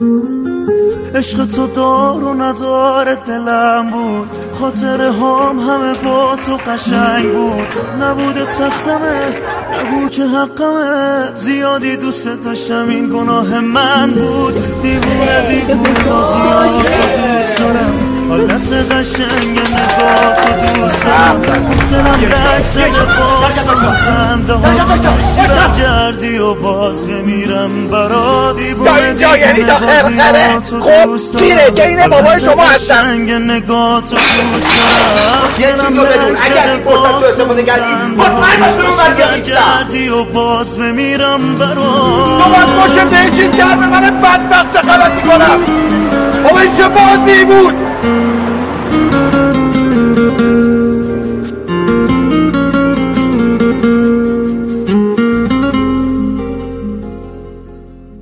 عشق تو دار و ندار دلم بود، خاطره هام همه با تو قشنگ بود. نبوده سختمه نگو که حقمه، زیادی دوست داشتم این گناه من بود. دیوونه با زیاد تو دوست دارم، حالت قشنگ نگاه تو دوست دارم. دلم رک زده باز تو خنده ها، شیرم کردی و باز بمیرم برا. دیوونه با زیاد تو دوست دارم، اینه بابای شما هستم. قشنگ نگاه تو دوست دارم. یه چیز رو بدون، اگر این فرصت رو استفاده کردی مطمئن باش به اون کردی و باز بمیرم برا. تو باز باشه به چیز کرد به من بدبخت غلطی کنم. بابا این چه بازی بود؟